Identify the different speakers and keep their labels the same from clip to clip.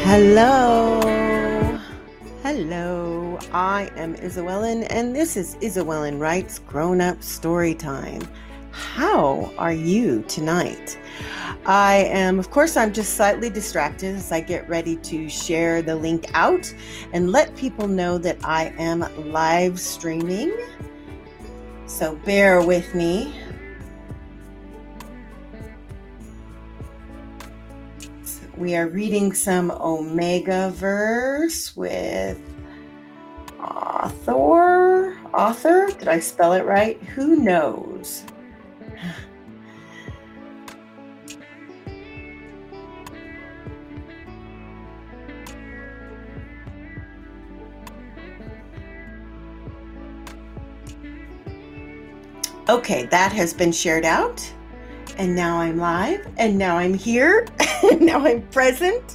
Speaker 1: Hello. Hello. I am Isabellen, and this is Isabellen Writes Grown Up Story Time. How are you tonight? Of course, I'm just slightly distracted as I get ready to share the link out and let people know that I am live streaming. So bear with me. We are reading some Omega verse with author. Did I spell it right? Who knows? Okay, that has been shared out. And now I'm live, and now I'm here, and now I'm present.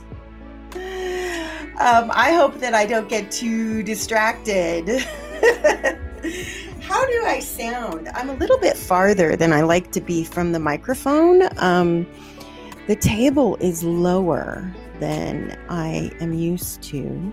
Speaker 1: I hope that I don't get too distracted. How do I sound? I'm a little bit farther than I like to be from the microphone. The table is lower than I am used to,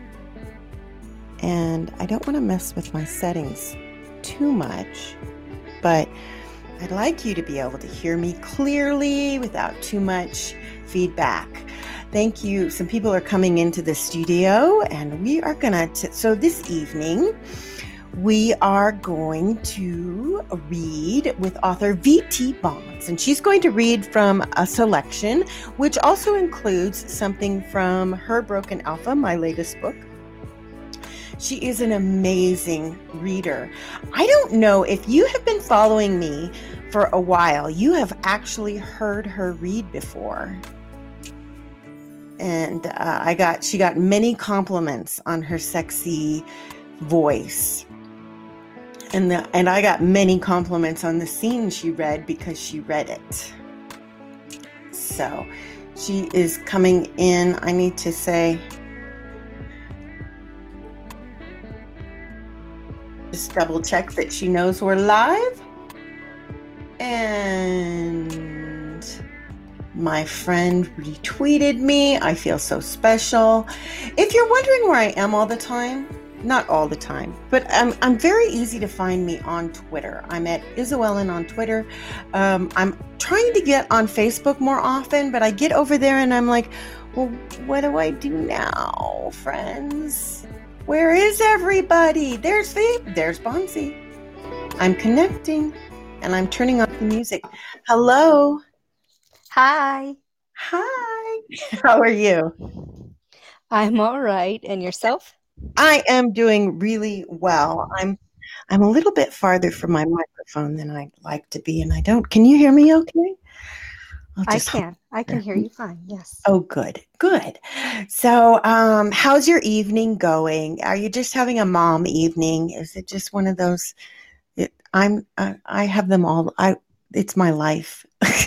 Speaker 1: and I don't want to mess with my settings too much, but I'd like you to be able to hear me clearly without too much feedback. Thank you. Some people are coming into the studio, and we are going to, so this evening, we are going to read with author V.T. Bonds, and she's going to read from a selection, which also includes something from Her Broken Alpha, my latest book. She is an amazing reader. I don't know if you have been following me for a while, you have actually heard her read before. And she got many compliments on her sexy voice. And I got many compliments on the scene she read because she read it. So she is coming in. I need to say, just double check that she knows we're live. And my friend retweeted me. I feel so special. If you're wondering where I am all the time, not all the time, but I'm very easy to find me on Twitter. I'm at Isabellen on Twitter. I'm trying to get on Facebook more often, but I get over there and I'm like, well, what do I do now, friends? Where is everybody? There's Bonzi. I'm connecting and I'm turning off the music. Hello.
Speaker 2: Hi.
Speaker 1: Hi. How are you?
Speaker 2: I'm all right. And yourself?
Speaker 1: I am doing really well. I'm a little bit farther from my microphone than I'd like to be, and I don't. Can you hear me okay?
Speaker 2: I can hear you fine. Yes.
Speaker 1: Oh, good. So, how's your evening going? Are you just having a mom evening? Is it just one of those? I have them all. It's my life.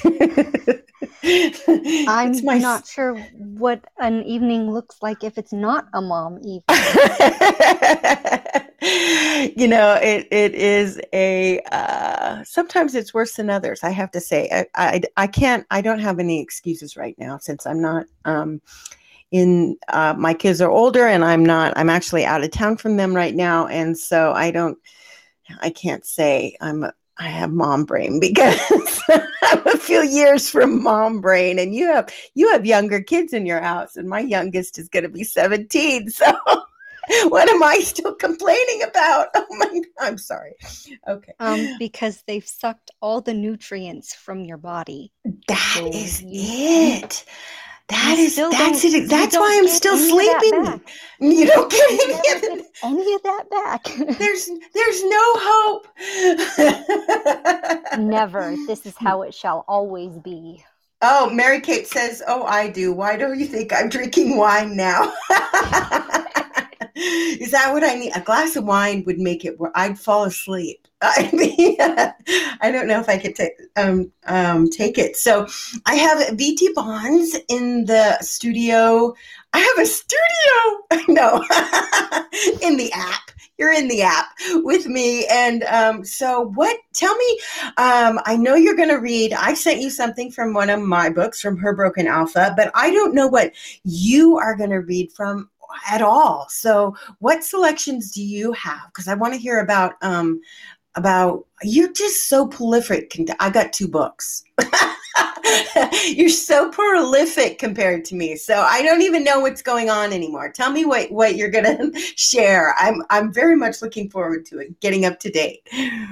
Speaker 2: I'm not sure what an evening looks like if it's not a mom evening.
Speaker 1: It is sometimes it's worse than others, I have to say. I don't have any excuses right now since I'm not my kids are older and I'm actually out of town from them right now. And so I can't say I have mom brain because I'm a few years from mom brain, and you have younger kids in your house, and my youngest is going to be 17. So what am I still complaining about? Oh my God, I'm sorry. Okay.
Speaker 2: Because they've sucked all the nutrients from your body.
Speaker 1: That is it. That's it. That's why I'm still sleeping. You don't get
Speaker 2: any of that back.
Speaker 1: There's no hope.
Speaker 2: Never. This is how it shall always be.
Speaker 1: Oh, Mary Kate says, "Oh, I do. Why don't you think I'm drinking wine now?" Is that what I need? A glass of wine would make it where I'd fall asleep. I mean, I don't know if I could take it. So I have VT Bonds in the studio. I have a studio. No, in the app. You're in the app with me. And so what, tell me, I know you're going to read, I sent you something from one of my books from Her Broken Alpha, but I don't know what you are going to read from at all. So what selections do you have? Because I want to hear about you're just so prolific. I got 2 books. You're so prolific compared to me. So I don't even know what's going on anymore. Tell me what you're going to share. I'm very much looking forward to it, getting up to date.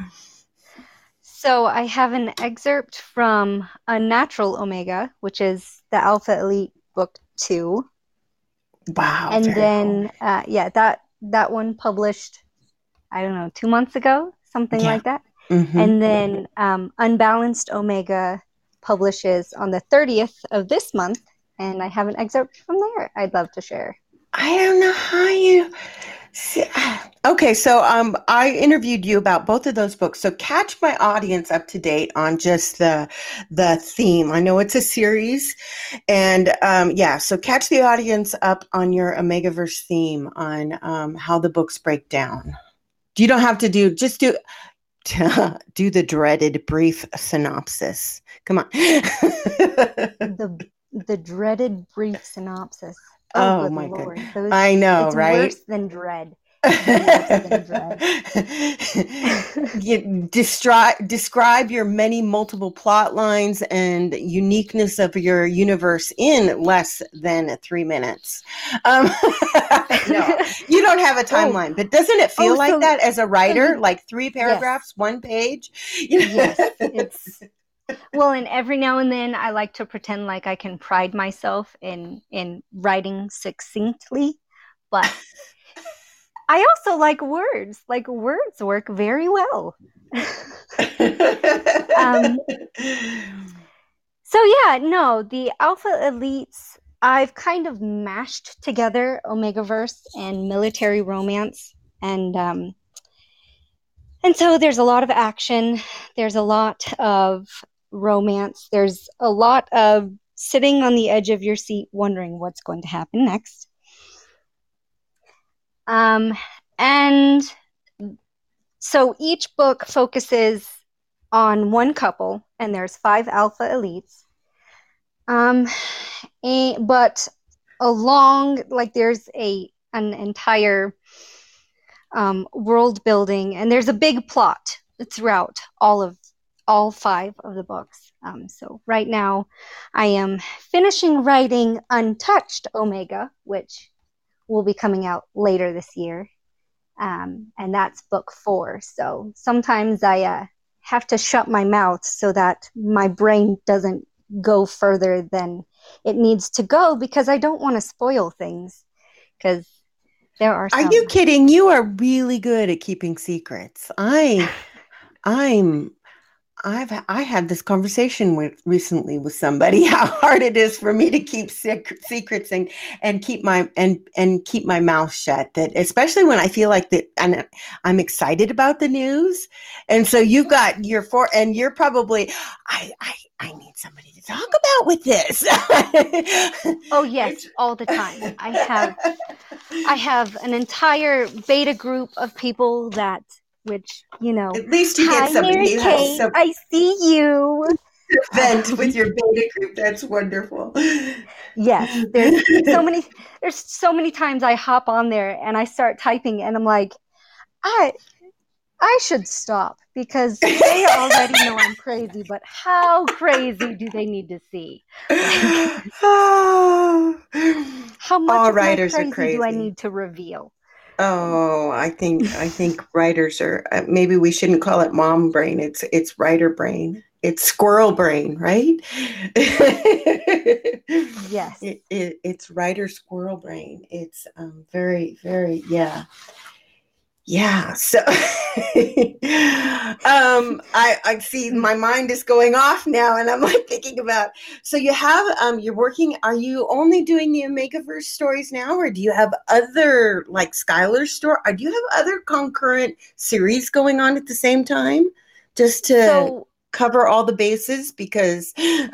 Speaker 2: So I have an excerpt from Unnatural Omega, which is the Alpha Elite book 2.
Speaker 1: Wow.
Speaker 2: And then, cool. That one published, I don't know, 2 months ago, something like that. Mm-hmm. And then Unbalanced Omega publishes on the 30th of this month, and I have an excerpt from there I'd love to share.
Speaker 1: I don't know how you... Okay, so I interviewed you about both of those books. So catch my audience up to date on just the theme. I know it's a series, and so catch the audience up on your Omegaverse theme on how the books break down. You don't have to do the dreaded brief synopsis. Come on.
Speaker 2: the dreaded brief synopsis.
Speaker 1: Oh my Lord. God. I know,
Speaker 2: it's
Speaker 1: right?
Speaker 2: Worse than dread.
Speaker 1: Describe your many multiple plot lines and uniqueness of your universe in less than 3 minutes. No, you don't have a timeline, but doesn't it feel like that as a writer? Like 3 paragraphs, yes. 1 page?
Speaker 2: Yes, it's... Well, and every now and then I like to pretend like I can pride myself in writing succinctly, but I also like words. Like, words work very well. The Alpha Elites, I've kind of mashed together Omegaverse and military romance, and so there's a lot of action. There's a lot of romance. There's a lot of sitting on the edge of your seat wondering what's going to happen next. And so each book focuses on one couple, and there's 5 Alpha Elites. But along, like, there's an entire world building, and there's a big plot throughout all 5 of the books. So right now I am finishing writing Untouched Omega, which will be coming out later this year. And that's book 4. So sometimes I have to shut my mouth so that my brain doesn't go further than it needs to go, because I don't want to spoil things, because there are some...
Speaker 1: Are you kidding? You are really good at keeping secrets. I had this conversation recently with somebody, how hard it is for me to keep secrets and keep my mouth shut. That especially when I feel like that, and I'm excited about the news, and so you've got and you're probably I need somebody to talk about with this.
Speaker 2: Oh yes, all the time. I have an entire beta group of people that. Which,
Speaker 1: at least you get somebody.
Speaker 2: Mary Kate, I see you.
Speaker 1: Vent with your beta group. That's wonderful.
Speaker 2: Yes, there's so many times I hop on there and I start typing, and I'm like, I should stop, because they already know I'm crazy. But how crazy do they need to see? How much
Speaker 1: all
Speaker 2: of
Speaker 1: writers
Speaker 2: my
Speaker 1: are crazy
Speaker 2: do I need to reveal?
Speaker 1: Oh, I think writers are, maybe we shouldn't call it mom brain. It's writer brain. It's squirrel brain, right?
Speaker 2: Yes.
Speaker 1: It's writer squirrel brain. It's very, very, yeah. Yeah. So I see my mind is going off now and I'm like thinking about, so you have you're working, are you only doing the Omegaverse stories now, or do you have other like Skylar's story, or do you have other concurrent series going on at the same time just to
Speaker 2: So
Speaker 1: cover all the bases? Because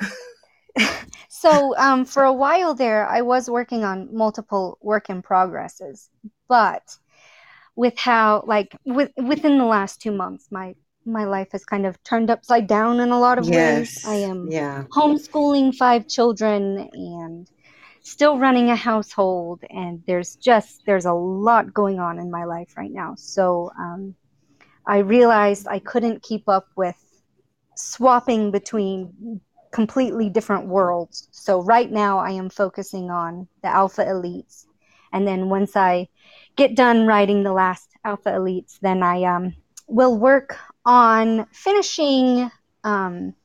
Speaker 2: for a while there, I was working on multiple work in progresses, but with how within the last 2 months, my life has kind of turned upside down in a lot of ways. I
Speaker 1: yes,
Speaker 2: am
Speaker 1: yeah.
Speaker 2: homeschooling 5 children and still running a household, and there's a lot going on in my life right now. So I realized I couldn't keep up with swapping between completely different worlds. So right now I am focusing on the Alpha Elites. And then once I get done writing the last Alpha Elites, then I will work on finishing um,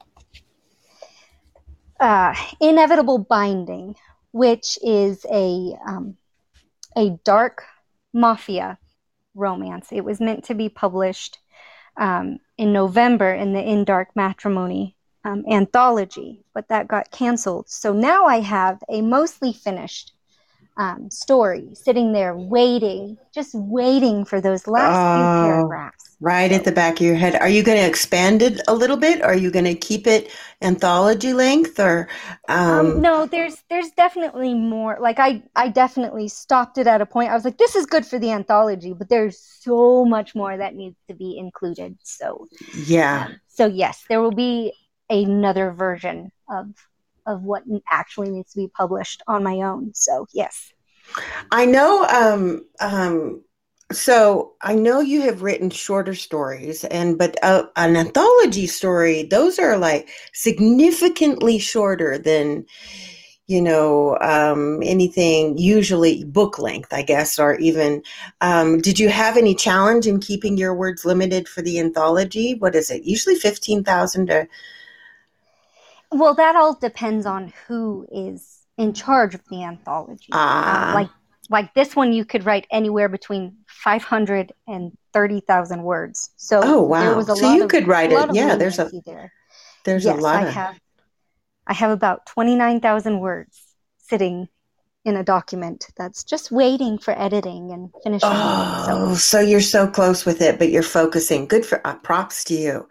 Speaker 2: Inevitable Binding, which is a dark mafia romance. It was meant to be published in November in the In Dark Matrimony anthology, but that got canceled. So now I have a mostly finished story sitting there waiting, just waiting for those last few
Speaker 1: Oh,
Speaker 2: paragraphs.
Speaker 1: right at
Speaker 2: So
Speaker 1: the back of your head. Are you going to expand it a little bit? Are you going to keep it anthology length, or
Speaker 2: no, there's definitely more. Like I definitely stopped it at a point. I was like, this is good for the anthology, but there's so much more that needs to be included.
Speaker 1: yeah.
Speaker 2: So yes, there will be another version of what actually needs to be published on my own. So yes.
Speaker 1: I know so I know you have written shorter stories, and but an anthology story, those are like significantly shorter than anything usually book length, I guess, or even did you have any challenge in keeping your words limited for the anthology? What is it? Usually 15,000 to
Speaker 2: Well, that all depends on who is in charge of the anthology.
Speaker 1: ah.
Speaker 2: Like this one, you could write anywhere between 500 and 30,000 words. So
Speaker 1: Oh
Speaker 2: there
Speaker 1: wow.
Speaker 2: was
Speaker 1: So you could
Speaker 2: a
Speaker 1: write
Speaker 2: lot
Speaker 1: it.
Speaker 2: of
Speaker 1: Yeah,
Speaker 2: leniency there.
Speaker 1: there's a
Speaker 2: Yes,
Speaker 1: lot of
Speaker 2: I have about 29,000 words sitting in a document that's just waiting for editing and finishing. So
Speaker 1: Oh, so you're so close with it, but you're focusing. Good for props to you.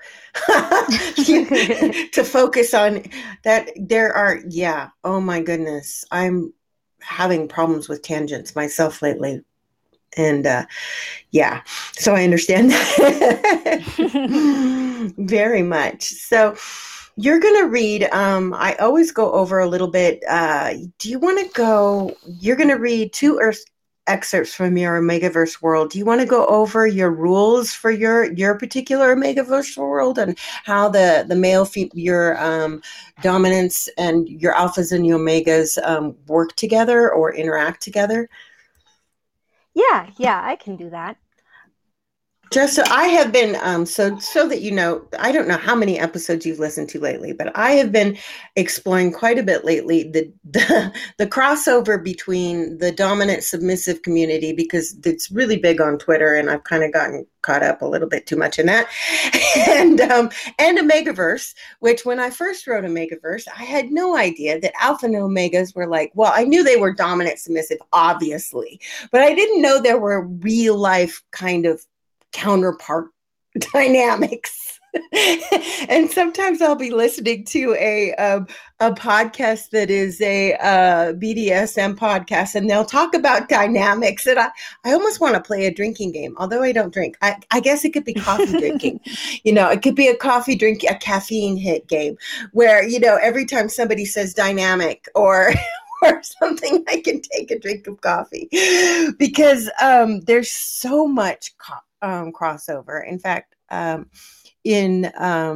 Speaker 1: To focus on that. There are, yeah. Oh my goodness. I'm having problems with tangents myself lately. And yeah, so I understand that very much. So you're going to read, I always go over a little bit. Do you want to go? You're going to read two Earth excerpts from your Omegaverse world. Do you want to go over your rules for your particular Omegaverse world and how the male, your dominance and your alphas and your omegas work together or interact together?
Speaker 2: yeah, I can do that.
Speaker 1: Just so I have been, so that you know, I don't know how many episodes you've listened to lately, but I have been exploring quite a bit lately the crossover between the dominant submissive community, because it's really big on Twitter, and I've kind of gotten caught up a little bit too much in that, and Omegaverse, which when I first wrote Omegaverse, I had no idea that Alpha and Omegas were like, well, I knew they were dominant submissive, obviously, but I didn't know there were real life kind of counterpart dynamics. And sometimes I'll be listening to a podcast that is a BDSM podcast, and they'll talk about dynamics, and I almost want to play a drinking game, although I don't drink. I guess it could be coffee drinking. It could be a coffee drink, a caffeine hit game, where every time somebody says dynamic or something, I can take a drink of coffee, because there's so much crossover. In fact, in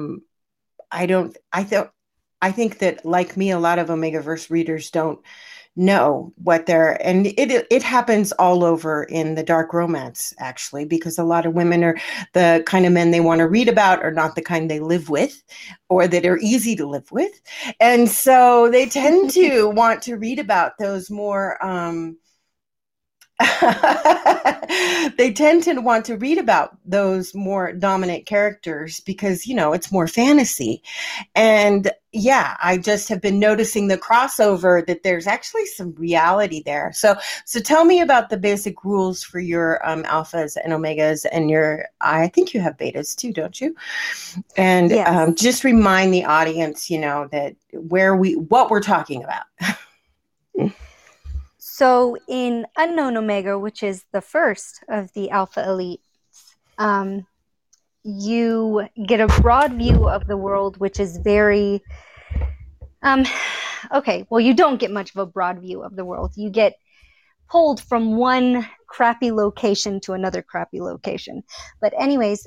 Speaker 1: I think that, like me, a lot of Omegaverse readers don't know what they're, and it happens all over in the dark romance, actually, because a lot of women are the kind of men they want to read about are not the kind they live with or that are easy to live with, and so they tend to want to read about those more they tend to want to read about those more dominant characters because, it's more fantasy. And yeah, I just have been noticing the crossover that there's actually some reality there. So tell me about the basic rules for your alphas and omegas and I think you have betas too, don't you? And
Speaker 2: Yes.
Speaker 1: just remind the audience, that what we're talking about.
Speaker 2: So in Unknown Omega, which is the first of the Alpha Elites, you get a broad view of the world, which is very okay. Well, you don't get much of a broad view of the world. You get pulled from one crappy location to another crappy location. But anyways,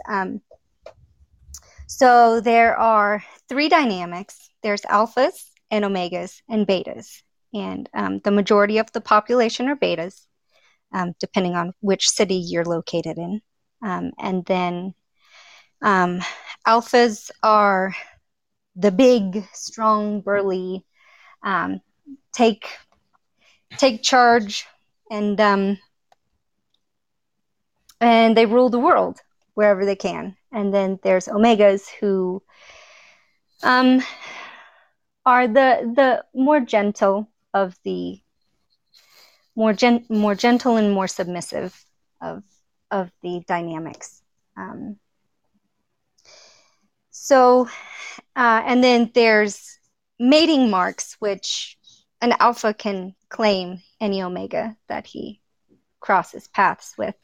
Speaker 2: so there are three dynamics. There's alphas and omegas and betas. And the majority of the population are betas, depending on which city you're located in. And then alphas are the big, strong, burly, take charge, and they rule the world wherever they can. And then there's omegas who are the more gentle of the more gentle and more submissive of the dynamics. And then there's mating marks, which an alpha can claim any omega that he crosses paths with.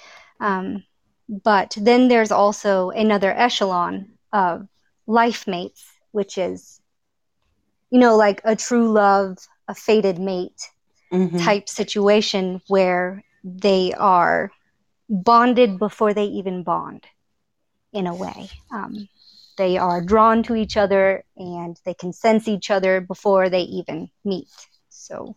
Speaker 2: But then there's also another echelon of life mates, which is, like a true love, a fated mate type situation where they are bonded before they even bond, in a way. They are drawn to each other and they can sense each other before they even meet. So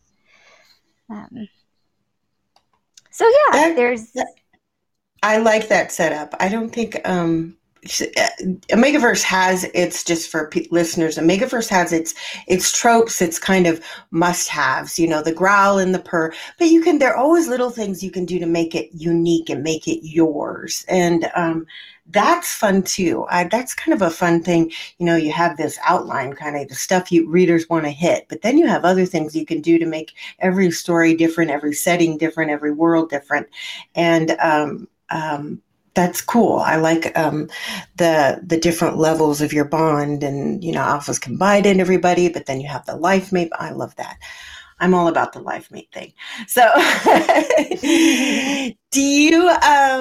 Speaker 2: yeah,
Speaker 1: I like that setup. I don't think Omegaverse has its, just for listeners, Omegaverse has its tropes, its kind of must-haves, the growl and the purr, but there are always little things you can do to make it unique and make it yours. And that's fun too. That's kind of a fun thing. You have this outline, kind of the stuff readers want to hit, but then you have other things you can do to make every story different, every setting different, every world different. And that's cool. I like the different levels of your bond, and alphas can bite in everybody, but then you have the life mate. I love that. I'm all about the life mate thing. So, do you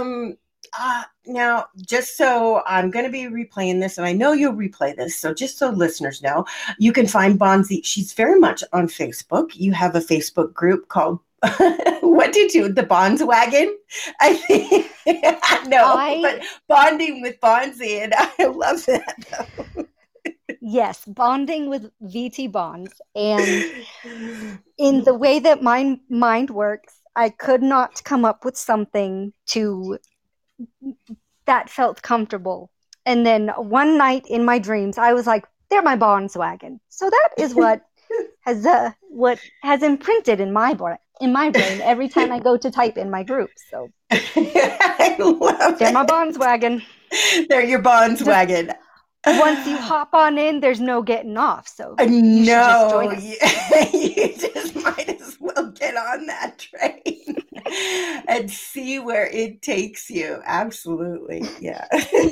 Speaker 1: now, just so I'm going to be replaying this, and I know you'll replay this, so just so listeners know, you can find Bonzi. She's very much on Facebook. You have a Facebook group called what did you, the Bonds Wagon? I think, but bonding with Bonzi, and I love that.
Speaker 2: Yes, bonding with VT Bonds. And in the way that my mind works, I could not come up with something that felt comfortable. And then one night in my dreams, I was like, they're my Bonds Wagon. So that is what has imprinted in my brain every time I go to type in my group. So
Speaker 1: I love
Speaker 2: they're my Bonds Wagon.
Speaker 1: They're your Bonds Wagon.
Speaker 2: Once you hop on in, there's no getting off. So
Speaker 1: you just join us. You just might as well get on that train and see where it takes you. Absolutely, yeah.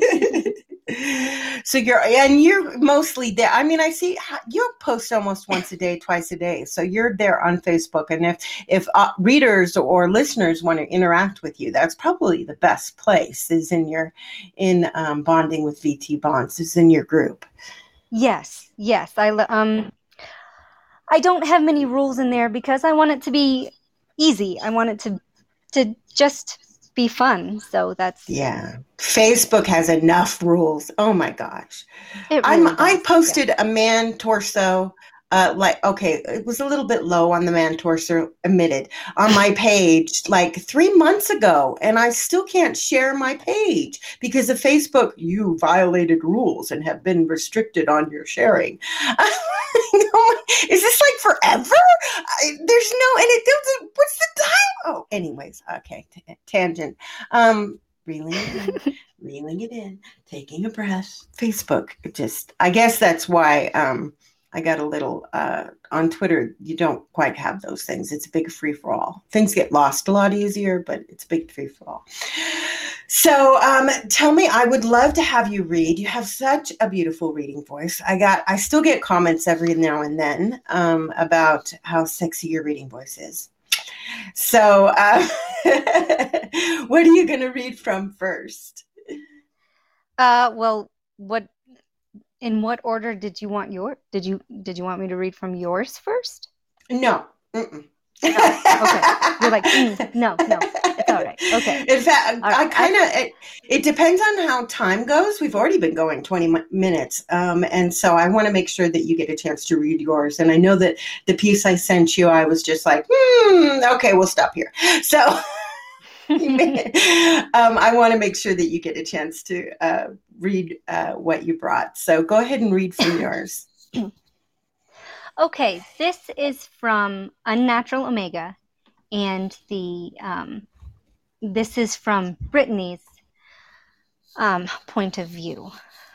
Speaker 1: So you're mostly there. I mean, I see you post almost once a day, twice a day. So you're there on Facebook, and if readers or listeners want to interact with you, that's probably the best place. Is in Bonding with VT Bonds. Is in your group.
Speaker 2: Yes. I don't have many rules in there because I want it to be easy. I want it to just be fun. So that's
Speaker 1: Facebook has enough rules. Oh my gosh. I posted a man torso, it was a little bit low on the man torso, admitted, on my page like 3 months ago, and I still can't share my page because of Facebook. You violated rules and have been restricted on your sharing. Is this like forever? There's no, and it doesn't, what's the time? Oh, anyways, okay, tangent. Reeling it in, reeling it in, taking a breath. Facebook, I guess that's why I got a little, on Twitter, you don't quite have those things. It's a big free for all. Things get lost a lot easier, but it's a big free for all. So tell me, I would love to have you read. You have such a beautiful reading voice. I still get comments every now and then about how sexy your reading voice is. So what are you going to read from first?
Speaker 2: Well, in what order did you want did you want me to read from yours first?
Speaker 1: No. Mm-mm.
Speaker 2: Oh, okay. You're like, no, it's all right. Okay.
Speaker 1: In fact, right. It depends on how time goes. We've already been going 20 minutes. And so I want to make sure that you get a chance to read yours. And I know that the piece I sent you, I was just like, okay, we'll stop here. So I want to make sure that you get a chance to read what you brought. So go ahead and read from yours.
Speaker 2: Okay, this is from Unnatural Omega, and this is from Brittany's point of view.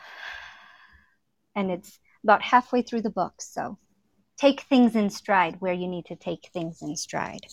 Speaker 2: And it's about halfway through the book, so take things in stride where you need to take things in stride.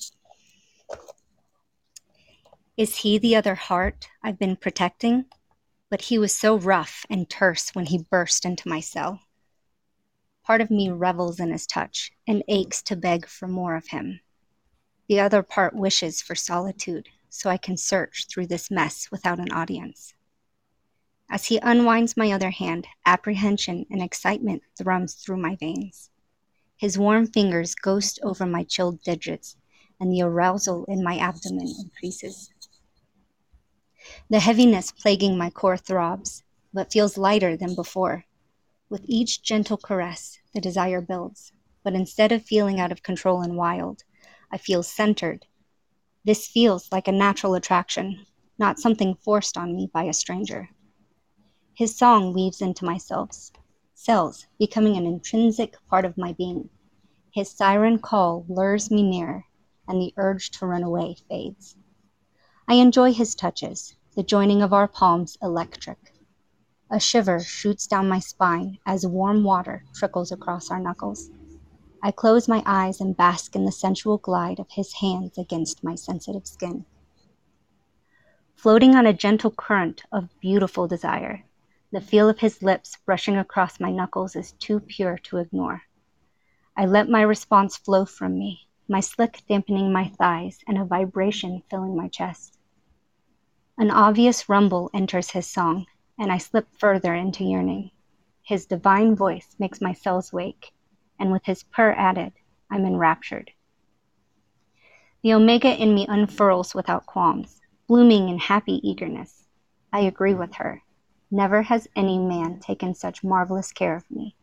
Speaker 2: Is he the other heart I've been protecting? But he was so rough and terse when he burst into my cell. Part of me revels in his touch and aches to beg for more of him. The other part wishes for solitude so I can search through this mess without an audience. As he unwinds my other hand, apprehension and excitement thrums through my veins. His warm fingers ghost over my chilled digits, and the arousal in my abdomen increases. The heaviness plaguing my core throbs, but feels lighter than before. With each gentle caress, the desire builds, but instead of feeling out of control and wild, I feel centered. This feels like a natural attraction, not something forced on me by a stranger. His song weaves into my cells, becoming an intrinsic part of my being. His siren call lures me nearer, and the urge to run away fades. I enjoy his touches, the joining of our palms electric. A shiver shoots down my spine as warm water trickles across our knuckles. I close my eyes and bask in the sensual glide of his hands against my sensitive skin. Floating on a gentle current of beautiful desire, the feel of his lips brushing across my knuckles is too pure to ignore. I let my response flow from me, my slick dampening my thighs and a vibration filling my chest. An obvious rumble enters his song, and I slip further into yearning. His divine voice makes my cells wake, and with his purr added, I'm enraptured. The Omega in me unfurls without qualms, blooming in happy eagerness. I agree with her. Never has any man taken such marvelous care of me.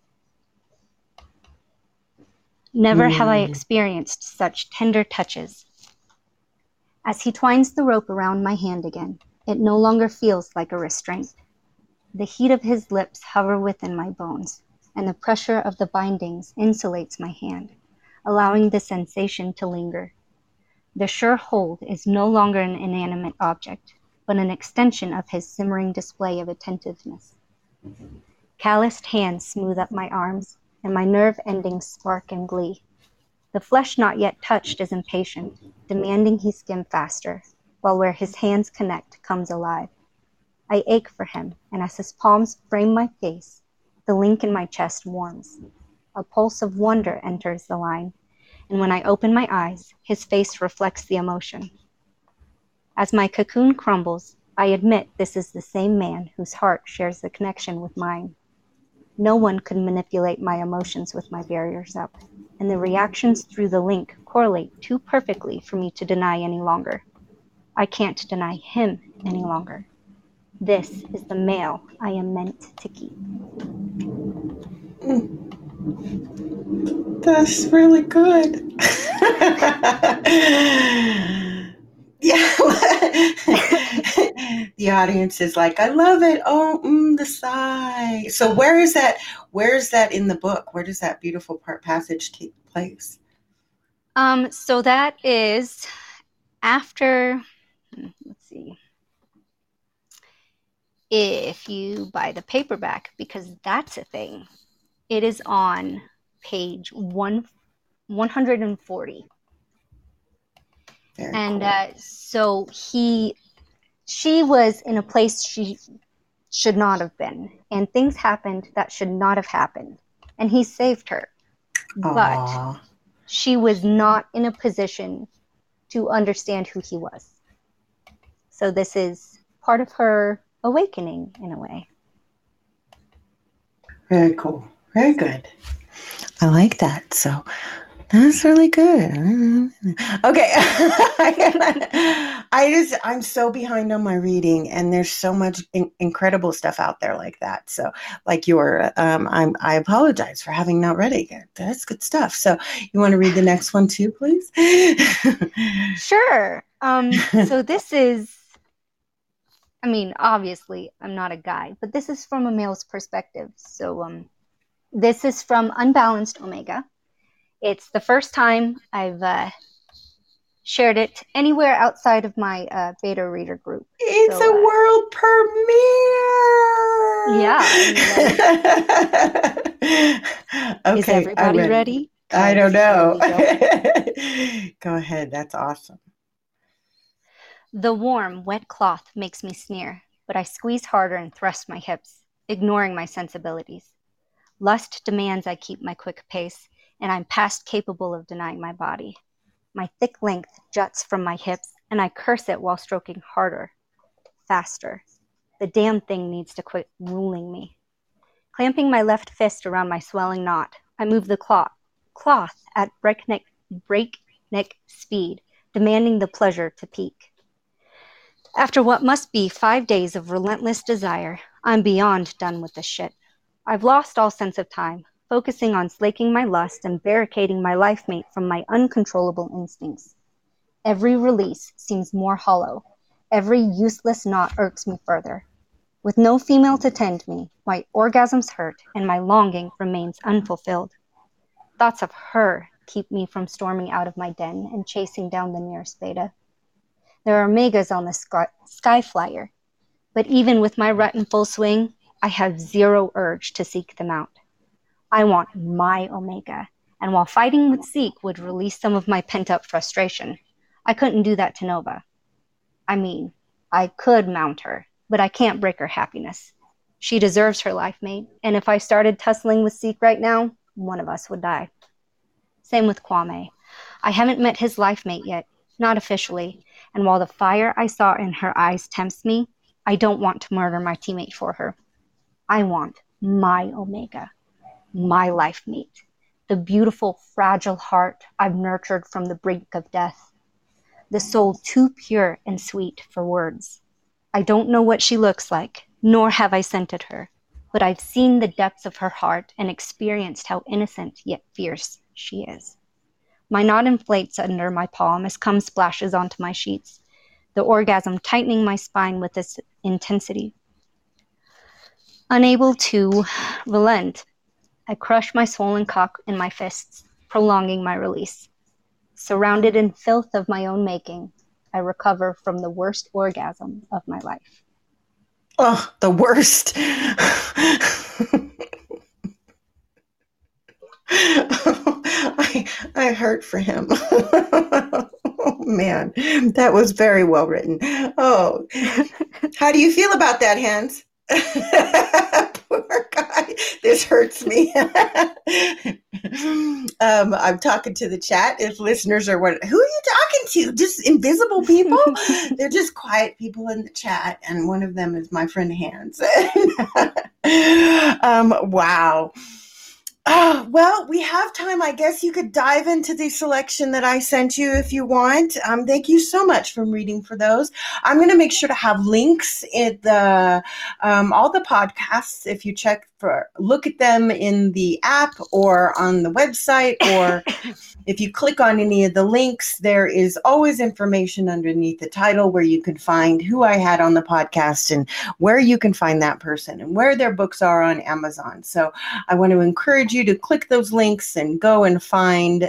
Speaker 2: Never have I experienced such tender touches. As he twines the rope around my hand again, it no longer feels like a restraint. The heat of his lips hover within my bones, and the pressure of the bindings insulates my hand, allowing the sensation to linger. The sure hold is no longer an inanimate object, but an extension of his simmering display of attentiveness. Calloused hands smooth up my arms, and my nerve endings spark in glee. The flesh not yet touched is impatient, demanding he skim faster, while where his hands connect comes alive. I ache for him, and as his palms frame my face, the link in my chest warms. A pulse of wonder enters the line, and when I open my eyes, his face reflects the emotion. As my cocoon crumbles, I admit this is the same man whose heart shares the connection with mine. No one could manipulate my emotions with my barriers up, and the reactions through the link correlate too perfectly for me to deny any longer. I can't deny him any longer. This is the male I am meant to keep.
Speaker 1: That's really good. Yeah. the audience is like, I love it. Oh, the sigh. So where is that? Where is that in the book? Where does that beautiful passage take place?
Speaker 2: So that is after, let's see, if you buy the paperback, because that's a thing, it is on page 140.
Speaker 1: Very
Speaker 2: And
Speaker 1: cool.
Speaker 2: so she was in a place she should not have been, and things happened that should not have happened, and he saved her. But
Speaker 1: Aww.
Speaker 2: she was not in a position to understand who he was. So this is part of her awakening in a way.
Speaker 1: Very cool. Very good. I like that. So that's really good. Okay. I'm so behind on my reading, and there's so much incredible stuff out there like that. So like I apologize for having not read it yet. That's good stuff. So you want to read the next one too, please?
Speaker 2: Sure. So this is, I mean, obviously I'm not a guy, but this is from a male's perspective. So this is from Unbalanced Omega. It's the first time I've shared it anywhere outside of my beta reader group.
Speaker 1: It's a world premiere.
Speaker 2: Yeah. Okay, is everybody ready?
Speaker 1: I don't know. Go ahead. That's awesome.
Speaker 2: The warm, wet cloth makes me sneer, but I squeeze harder and thrust my hips, ignoring my sensibilities. Lust demands I keep my quick pace, and I'm past capable of denying my body. My thick length juts from my hips, and I curse it while stroking harder, faster. The damn thing needs to quit ruling me. Clamping my left fist around my swelling knot, I move the cloth at breakneck speed, demanding the pleasure to peak. After what must be 5 days of relentless desire, I'm beyond done with this shit. I've lost all sense of time, focusing on slaking my lust and barricading my life mate from my uncontrollable instincts. Every release seems more hollow. Every useless knot irks me further. With no female to tend me, my orgasms hurt and my longing remains unfulfilled. Thoughts of her keep me from storming out of my den and chasing down the nearest beta. There are megas on the sky flyer, but even with my rut in full swing, I have zero urge to seek them out. I want my Omega, and while fighting with Seek would release some of my pent-up frustration, I couldn't do that to Nova. I mean, I could mount her, but I can't break her happiness. She deserves her life mate, and if I started tussling with Seek right now, one of us would die. Same with Kwame. I haven't met his life mate yet, not officially, and while the fire I saw in her eyes tempts me, I don't want to murder my teammate for her. I want my Omega, my life mate, the beautiful, fragile heart I've nurtured from the brink of death, the soul too pure and sweet for words. I don't know what she looks like, nor have I scented her, but I've seen the depths of her heart and experienced how innocent yet fierce she is. My knot inflates under my palm as cum splashes onto my sheets, the orgasm tightening my spine with its intensity. Unable to relent, I crush my swollen cock in my fists, prolonging my release. Surrounded in filth of my own making, I recover from the worst orgasm of my life.
Speaker 1: Oh, the worst. I hurt for him. Oh, man, that was very well written. Oh, how do you feel about that, Hans? Poor guy. This hurts me. I'm talking to the chat. If listeners are wondering, who are you talking to? Just invisible people? They're just quiet people in the chat, and one of them is my friend Hans. Wow. Well, we have time. I guess you could dive into the selection that I sent you if you want. Thank you so much for reading for those. I'm going to make sure to have links in the all the podcasts. If you look at them in the app or on the website, or if you click on any of the links, there is always information underneath the title where you can find who I had on the podcast and where you can find that person and where their books are on Amazon. So I want to encourage you to click those links and go find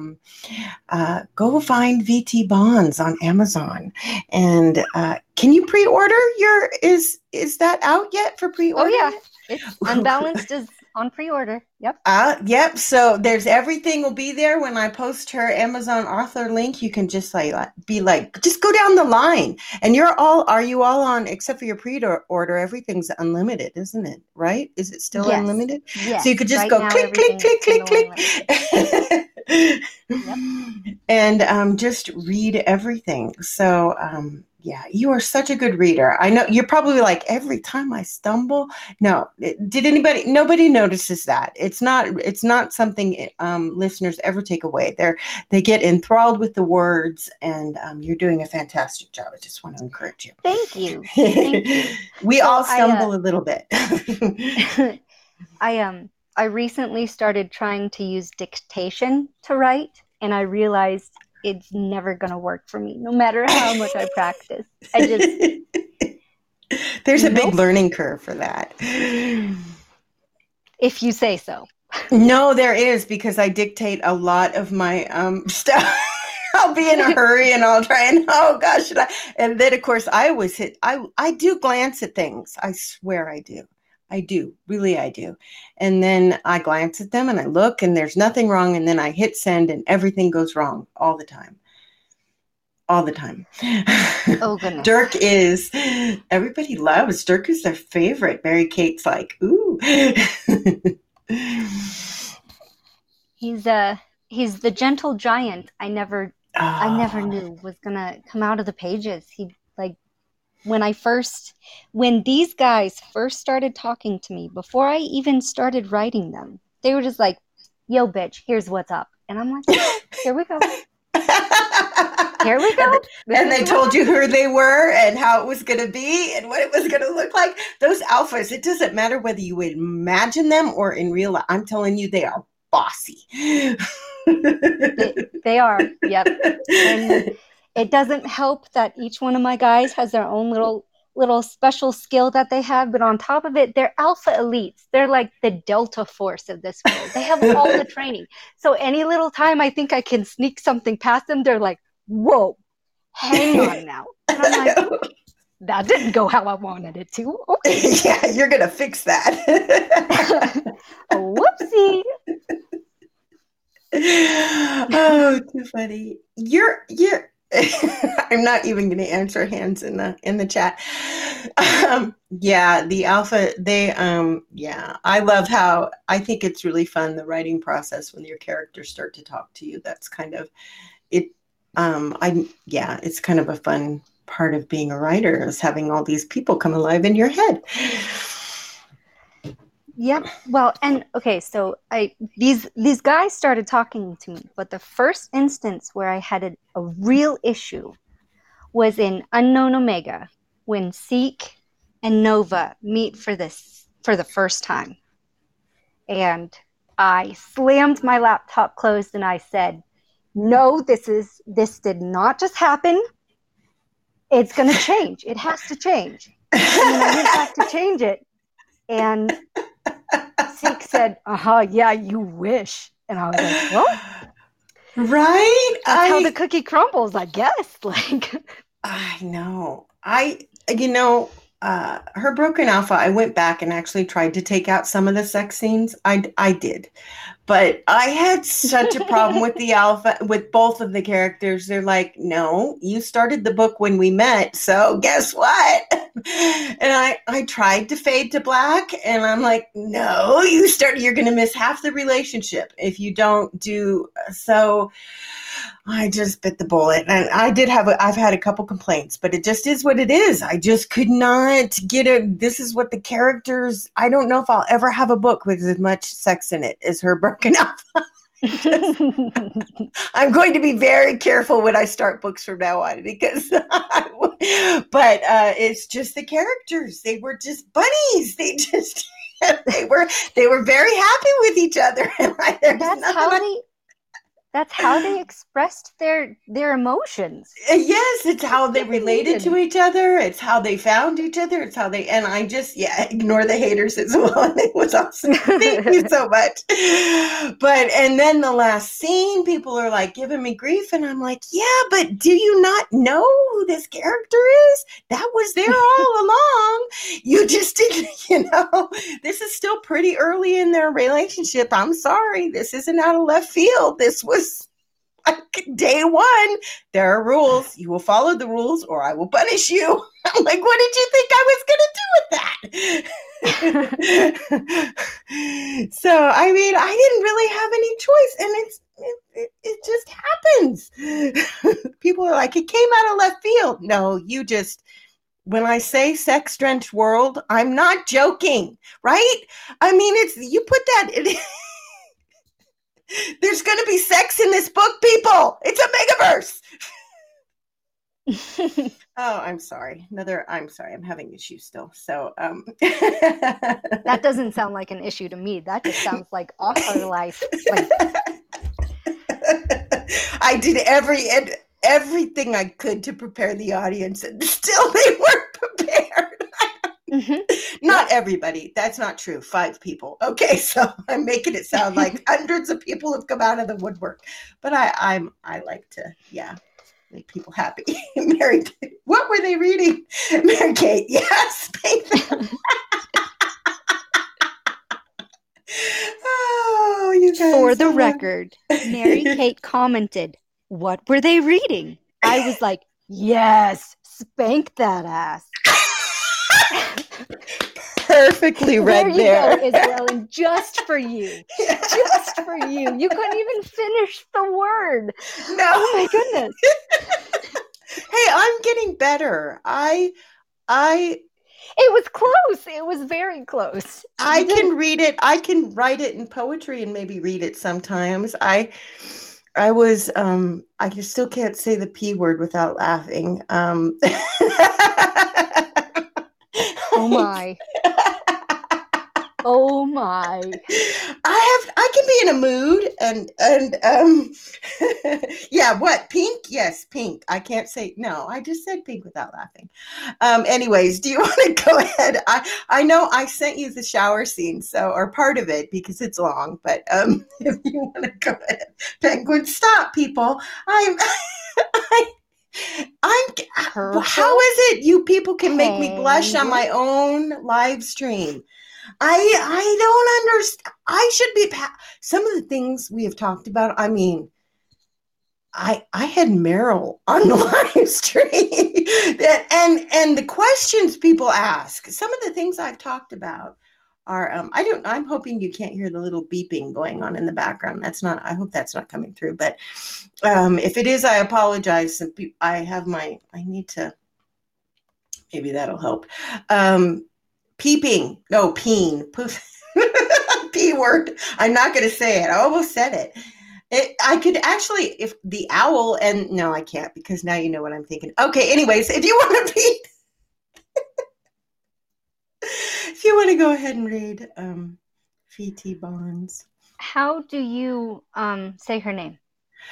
Speaker 1: VT Bonds on Amazon. And can you pre-order is that out yet for pre-order?
Speaker 2: Oh yeah, it's Unbalanced is on pre-order. Yep.
Speaker 1: Yep. So there's everything will be there when I post her Amazon author link. You can just just go down the line, and are you all on, except for your pre-order, everything's unlimited, isn't it? Right? Is it still unlimited?
Speaker 2: Yes.
Speaker 1: So you could just go click, click, click, click, click. Yep. And just read everything. So, yeah, you are such a good reader. I know you're probably like, every time I stumble. No, nobody notices that. It's not something listeners ever take away. They get enthralled with the words, and you're doing a fantastic job. I just want to encourage you.
Speaker 2: Thank you. Thank you.
Speaker 1: We all stumble a little bit.
Speaker 2: I recently started trying to use dictation to write, and I realized it's never going to work for me, no matter how much I practice.
Speaker 1: There's a big learning curve for that.
Speaker 2: If you say so.
Speaker 1: No, there is, because I dictate a lot of my stuff. I'll be in a hurry and I'll try and, oh gosh, should I? And then of course I always I do glance at things. I swear I do. I do. Really, I do. And then I glance at them and I look and there's nothing wrong. And then I hit send and everything goes wrong all the time. All the time.
Speaker 2: Oh, goodness.
Speaker 1: Everybody loves Dirk is their favorite. Mary Kate's like, ooh.
Speaker 2: He's the gentle giant I never knew was gonna come out of the pages. When these guys first started talking to me, before I even started writing them, they were just like, yo, bitch, here's what's up. And I'm like, oh, here we go. Here we go.
Speaker 1: And they told you who they were and how it was going to be and what it was going to look like. Those alphas, it doesn't matter whether you imagine them or in real life. I'm telling you, they are bossy.
Speaker 2: They are. Yep. And it doesn't help that each one of my guys has their own little special skill that they have, but on top of it, they're alpha elites. They're like the Delta Force of this world. They have all the training. So any little time I think I can sneak something past them, they're like, whoa, hang on now. And I'm like, that didn't go how I wanted it to. Okay.
Speaker 1: Yeah, you're going to fix that.
Speaker 2: Whoopsie.
Speaker 1: Oh, too funny. You're I'm not even going to answer hands in the chat. Yeah, the alpha, I love how, I think it's really fun, the writing process, when your characters start to talk to you. That's kind of it. It's kind of a fun part of being a writer, is having all these people come alive in your head.
Speaker 2: Yep. Well, and okay, so these guys started talking to me, but the first instance where I had a real issue was in Unknown Omega, when Seek and Nova meet for the first time. And I slammed my laptop closed and I said, no, this did not just happen. It's going to change. It has to change. And then I went back to change it. And Seek said, yeah, you wish. And I was like, well,
Speaker 1: right?
Speaker 2: That's how the cookie crumbles, I guess.
Speaker 1: I know. Her Broken Alpha, I went back and actually tried to take out some of the sex scenes. I did. But I had such a problem with the alpha, with both of the characters. They're like, no, you started the book when we met, so guess what? And I tried to fade to black, and I'm like, no, you're going to miss half the relationship if you don't do so. I just bit the bullet, and I've had a couple complaints, but it just is what it is. I just could not get it. This is what the characters, I don't know if I'll ever have a book with as much sex in it as her broken up. I'm going to be very careful when I start books from now on because, but it's just the characters. They were just bunnies. They were very happy with each other.
Speaker 2: That's how they expressed their emotions.
Speaker 1: Yes, it's how they related to each other. It's how they found each other. It's how and I just, ignore the haters as well. It was awesome. Thank you so much. But, and then the last scene, people are like giving me grief. And I'm like, yeah, but do you not know who this character is? That was there all along. You just didn't, this is still pretty early in their relationship. I'm sorry. This isn't out of left field. This was like day one. There are rules. You will follow the rules or I will punish you. I'm like, what did you think I was going to do with that? So, I mean, I didn't really have any choice. And it just happens. People are like, it came out of left field. No, when I say sex drenched world, I'm not joking, right? I mean, you put that in. There's going to be sex in this book, people. It's a megaverse. Oh, I'm sorry. I'm sorry. I'm having issues still. So,
Speaker 2: that doesn't sound like an issue to me. That just sounds like awkward life.
Speaker 1: I did everything I could to prepare the audience, and still they weren't prepared. Not everybody. That's not true. 5 people. Okay, so I'm making it sound like hundreds of people have come out of the woodwork. But I like to, make people happy. Mary, what were they reading? Mary Kate, yes. Oh, you guys.
Speaker 2: For the record, Mary Kate commented, "What were they reading?" I was like, yes, spank that ass.
Speaker 1: Perfectly read there.
Speaker 2: There you go, Israel, just for you. Just for you. You couldn't even finish the word.
Speaker 1: No.
Speaker 2: Oh my goodness.
Speaker 1: Hey, I'm getting better. It
Speaker 2: was close. It was very close.
Speaker 1: I can read it. I can write it in poetry and maybe read it sometimes. I still can't say the P word without laughing.
Speaker 2: Oh my. Oh my.
Speaker 1: I can be in a mood and yeah, what? Pink? Yes, pink. I can't say no. I just said pink without laughing. Anyways, do you want to go ahead? I know I sent you the shower scene, or part of it because it's long, but if you want to go ahead. Penguin, stop, people. How is it you people can make me blush on my own live stream? I don't understand. I should be some of the things we have talked about. I mean, I had Meryl on the live stream, and the questions people ask. Some of the things I've talked about are I'm hoping you can't hear the little beeping going on in the background. I hope that's not coming through. But if it is, I apologize. I need to. Maybe that'll help. Peeping. No, peen. P word. I'm not going to say it. I almost said it. I could actually, if the owl, and no, I can't because now you know what I'm thinking. Okay, anyways, if you want to read, if you want to go ahead and read V.T. Barnes.
Speaker 2: How do you say her name?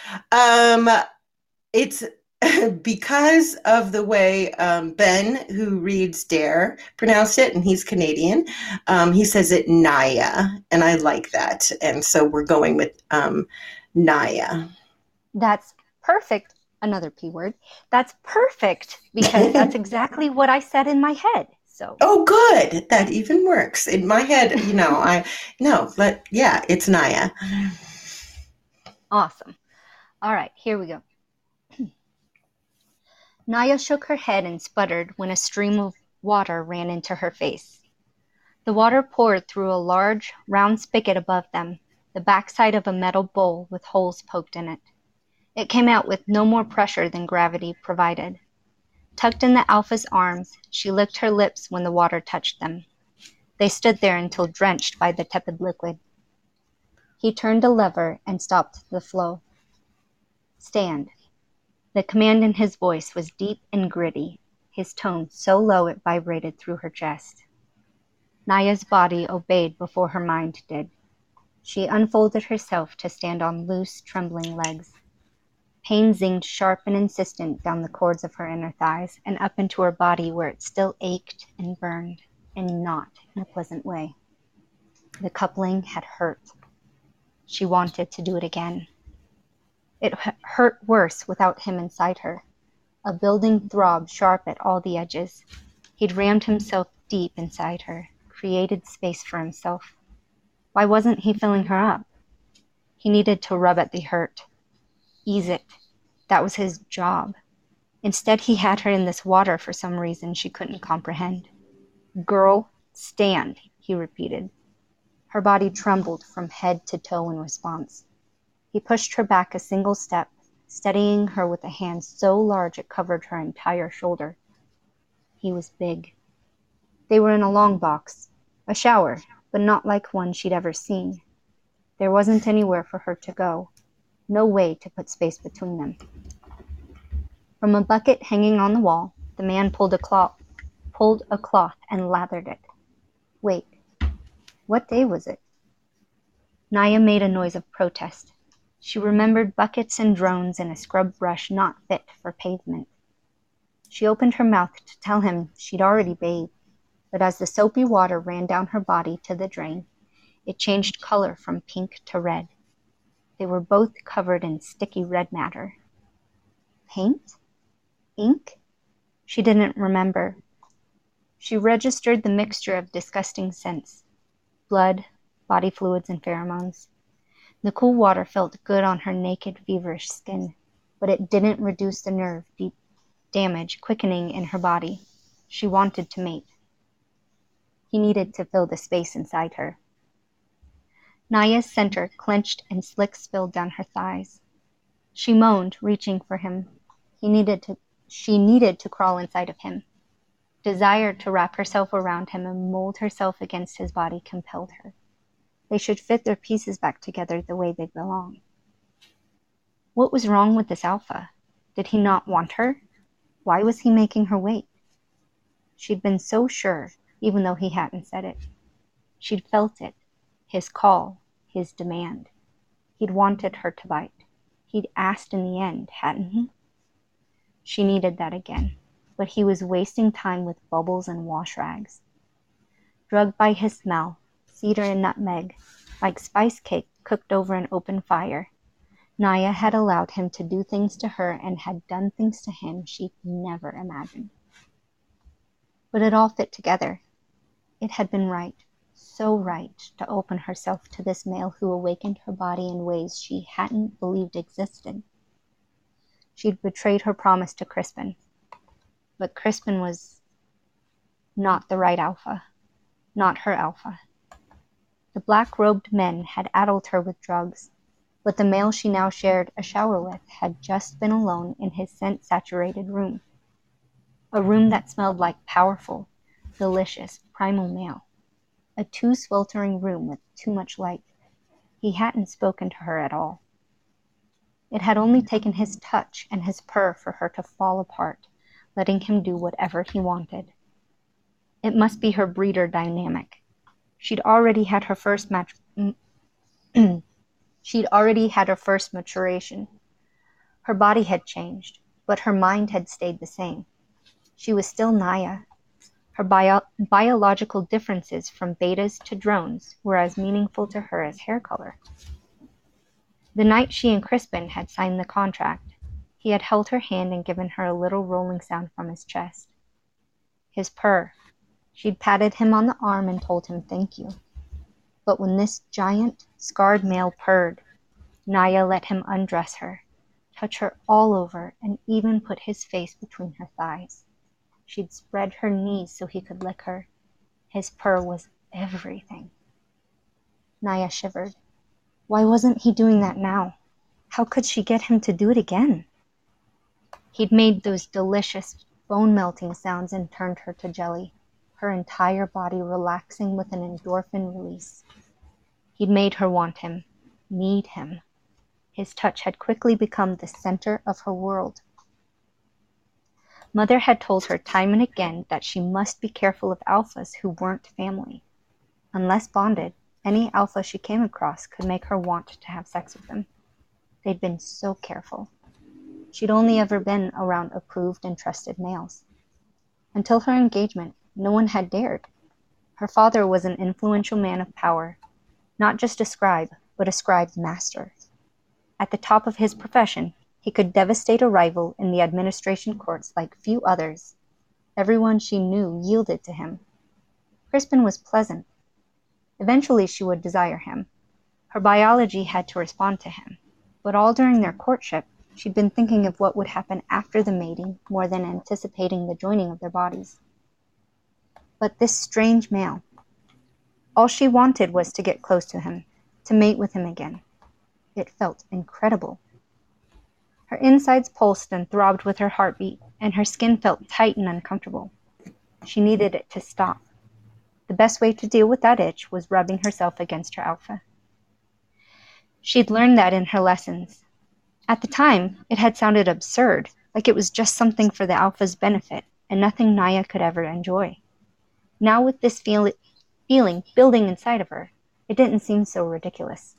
Speaker 1: It's because of the way Ben, who reads Dare, pronounced it, and he's Canadian. He says it Naya, and I like that. And so we're going with Naya.
Speaker 2: That's perfect. Another P word. That's perfect because that's exactly what I said in my head. So
Speaker 1: Oh, good. That even works. In my head, no, yeah, it's Naya.
Speaker 2: awesome. All right, here we go. Naya shook her head and sputtered when a stream of water ran into her face. The water poured through a large, round spigot above them, the backside of a metal bowl with holes poked in it. It came out with no more pressure than gravity provided. Tucked in the Alpha's arms, she licked her lips when the water touched them. They stood there until drenched by the tepid liquid. He turned a lever and stopped the flow. Stand. The command in his voice was deep and gritty, his tone so low it vibrated through her chest. Naya's body obeyed before her mind did. She unfolded herself to stand on loose, trembling legs. Pain zinged sharp and insistent down the cords of her inner thighs and up into her body where it still ached and burned, and not in a pleasant way. The coupling had hurt. She wanted to do it again. It hurt worse without him inside her. A building throb sharp at all the edges. He'd rammed himself deep inside her, created space for himself. Why wasn't he filling her up? He needed to rub at the hurt, ease it. That was his job. Instead, he had her in this water for some reason she couldn't comprehend. Girl, stand, he repeated. Her body trembled from head to toe in response. He pushed her back a single step, steadying her with a hand so large it covered her entire shoulder. He was big. They were in a long box, a shower, but not like one she'd ever seen. There wasn't anywhere for her to go, no way to put space between them. From a bucket hanging on the wall, the man pulled a cloth and lathered it. Wait, what day was it? Naya made a noise of protest. She remembered buckets and drones and a scrub brush not fit for pavement. She opened her mouth to tell him she'd already bathed, but as the soapy water ran down her body to the drain, it changed color from pink to red. They were both covered in sticky red matter. Paint? Ink? She didn't remember. She registered the mixture of disgusting scents. Blood, body fluids, and pheromones. The cool water felt good on her naked, feverish skin, but it didn't reduce the nerve deep damage quickening in her body. She wanted to mate. He needed to fill the space inside her. Naya's center clenched and slick spilled down her thighs. She moaned, reaching for him. She needed to crawl inside of him. Desire to wrap herself around him and mold herself against his body compelled her. They should fit their pieces back together the way they belong. What was wrong with this Alpha? Did he not want her? Why was he making her wait? She'd been so sure, even though he hadn't said it. She'd felt it, his call, his demand. He'd wanted her to bite. He'd asked in the end, hadn't he? She needed that again, but he was wasting time with bubbles and wash rags. Drugged by his smell, cedar and nutmeg, like spice cake cooked over an open fire, Naya had allowed him to do things to her and had done things to him she'd never imagined. But it all fit together. It had been right, so right, to open herself to this male who awakened her body in ways she hadn't believed existed. She'd betrayed her promise to Crispin, but Crispin was not the right Alpha, not her Alpha. The black-robed men had addled her with drugs, but the male she now shared a shower with had just been alone in his scent-saturated room. A room that smelled like powerful, delicious, primal male. A too-sweltering room with too much light. He hadn't spoken to her at all. It had only taken his touch and his purr for her to fall apart, letting him do whatever he wanted. It must be her breeder dynamic. She'd already had her first maturation. Her body had changed, but her mind had stayed the same. She was still Naya. Her biological differences from betas to drones were as meaningful to her as hair color. The night she and Crispin had signed the contract, he had held her hand and given her a little rolling sound from his chest. His purr, She'd patted him on the arm and told him thank you. But when this giant, scarred male purred, Naya let him undress her, touch her all over, and even put his face between her thighs. She'd spread her knees so he could lick her. His purr was everything. Naya shivered. Why wasn't he doing that now? How could she get him to do it again? He'd made those delicious, bone-melting sounds and turned her to jelly, her entire body relaxing with an endorphin release. He'd made her want him, need him. His touch had quickly become the center of her world. Mother had told her time and again that she must be careful of alphas who weren't family. Unless bonded, any alpha she came across could make her want to have sex with them. They'd been so careful. She'd only ever been around approved and trusted males. Until her engagement, no one had dared. Her father was an influential man of power, not just a scribe, but a scribe master. At the top of his profession, he could devastate a rival in the administration courts like few others. Everyone she knew yielded to him. Crispin was pleasant. Eventually she would desire him. Her biology had to respond to him. But all during their courtship, she'd been thinking of what would happen after the mating more than anticipating the joining of their bodies. But this strange male, all she wanted was to get close to him, to mate with him again. It felt incredible. Her insides pulsed and throbbed with her heartbeat, and her skin felt tight and uncomfortable. She needed it to stop. The best way to deal with that itch was rubbing herself against her alpha. She'd learned that in her lessons. At the time, it had sounded absurd, like it was just something for the alpha's benefit, and nothing Naya could ever enjoy. Now with this feeling building inside of her, it didn't seem so ridiculous.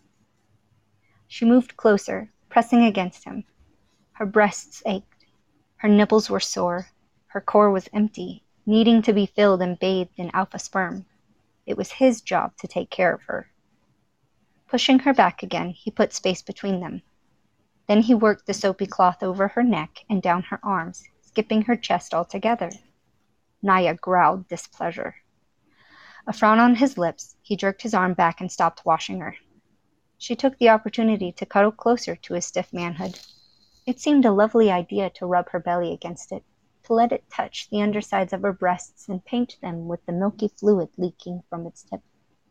Speaker 2: She moved closer, pressing against him. Her breasts ached. Her nipples were sore. Her core was empty, needing to be filled and bathed in alpha sperm. It was his job to take care of her. Pushing her back again, he put space between them. Then he worked the soapy cloth over her neck and down her arms, skipping her chest altogether. Naya growled displeasure. A frown on his lips, he jerked his arm back and stopped washing her. She took the opportunity to cuddle closer to his stiff manhood. It seemed a lovely idea to rub her belly against it, to let it touch the undersides of her breasts and paint them with the milky fluid leaking from its tip.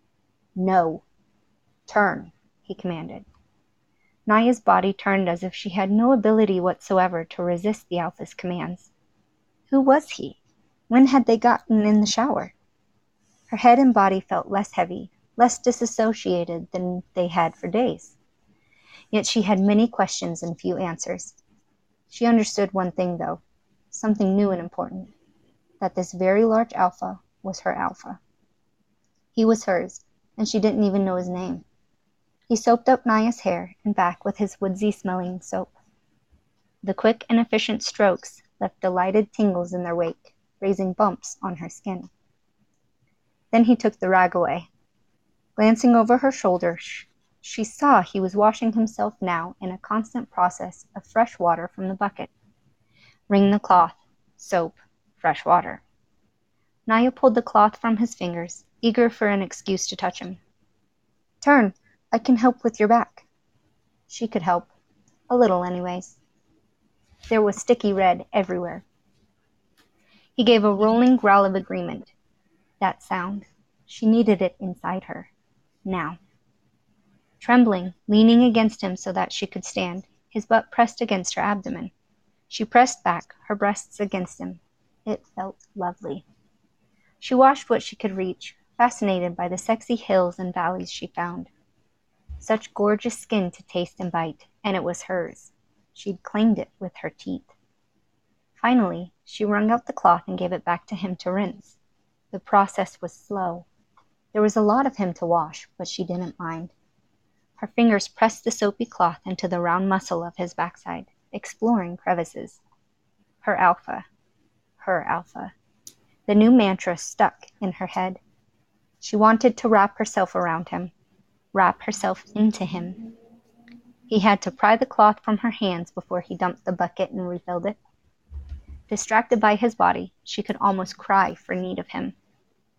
Speaker 2: No. Turn, he commanded. Naya's body turned as if she had no ability whatsoever to resist the alpha's commands. Who was he? When had they gotten in the shower? Her head and body felt less heavy, less disassociated than they had for days. Yet she had many questions and few answers. She understood one thing, though, something new and important, that this very large alpha was her alpha. He was hers, and she didn't even know his name. He soaped up Naya's hair and back with his woodsy-smelling soap. The quick and efficient strokes left delighted tingles in their wake, raising bumps on her skin. Then he took the rag away. Glancing over her shoulder, she saw he was washing himself now in a constant process of fresh water from the bucket. Wring the cloth, soap, fresh water. Naya pulled the cloth from his fingers, eager for an excuse to touch him. Turn, I can help with your back. She could help. A little, anyways. There was sticky red everywhere. He gave a rolling growl of agreement. That sound. She needed it inside her. Now. Trembling, leaning against him so that she could stand, his butt pressed against her abdomen. She pressed back, her breasts against him. It felt lovely. She washed what she could reach, fascinated by the sexy hills and valleys she found. Such gorgeous skin to taste and bite, and it was hers. She'd claimed it with her teeth. Finally, she wrung out the cloth and gave it back to him to rinse. The process was slow. There was a lot of him to wash, but she didn't mind. Her fingers pressed the soapy cloth into the round muscle of his backside, exploring crevices. Her alpha. Her alpha. The new mantra stuck in her head. She wanted to wrap herself around him, wrap herself into him. He had to pry the cloth from her hands before he dumped the bucket and refilled it. Distracted by his body, she could almost cry for need of him.